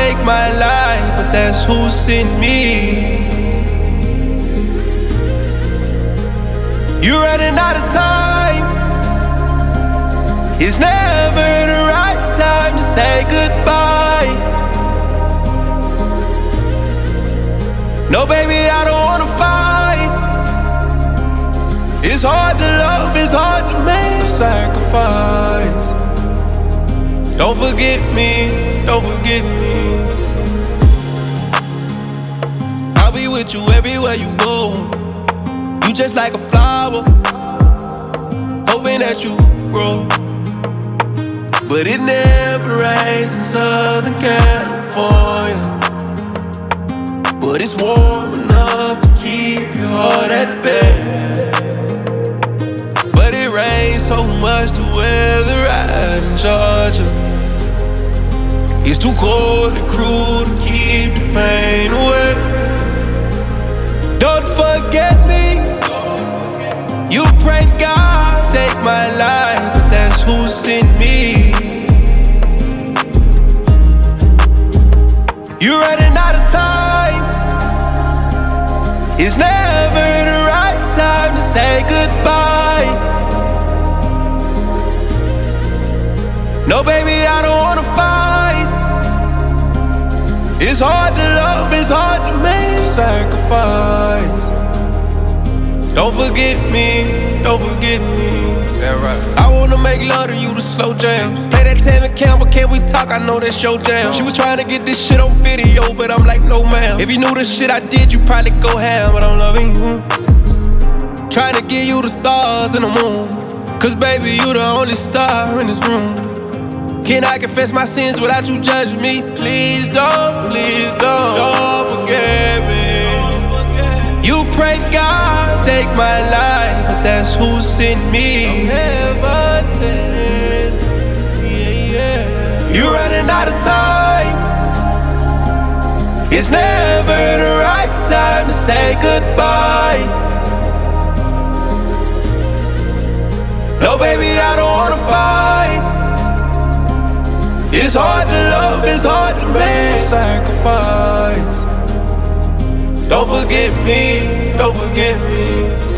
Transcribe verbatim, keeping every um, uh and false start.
take my life, but that's who sent me. You're running out of time. It's never the right time to say goodbye. No, baby, I don't wanna fight. It's hard to love, it's hard to make a sacrifice. Don't forget me, don't forget me. I'll be with you everywhere you go. You just like a flower, hoping that you grow. But it never rains in Southern California. But it's warm enough to keep your heart at bay. But it rains so much to weather out in Georgia. It's too cold and cruel to keep the pain away. Don't forget me. You prayed God take my life, but that's who sent me. You're running out of time. It's never the right time to say goodbye. No, baby, I don't wanna fight. It's hard to love, it's hard to make a sacrifice. Don't forget me, don't forget me. Yeah, right. I wanna make love to you to slow jam. Play that Tammy Campbell, can we talk? I know that's your jam. She was trying to get this shit on video, but I'm like, no ma'am. If you knew the shit I did, you probably go ham, but I'm loving you. Trying to give you the stars and the moon, cause baby, you the only star in this room. Can I confess my sins without you judging me? Please don't, please don't, don't forget me. You prayed God take my life, but that's who sent me. Heaven sent, yeah, yeah. You're running out of time. It's never the right time to say goodbye. No, baby, I don't wanna fight. It's hard to love, it's hard to make a sacrifice. Don't forget me, don't forget me.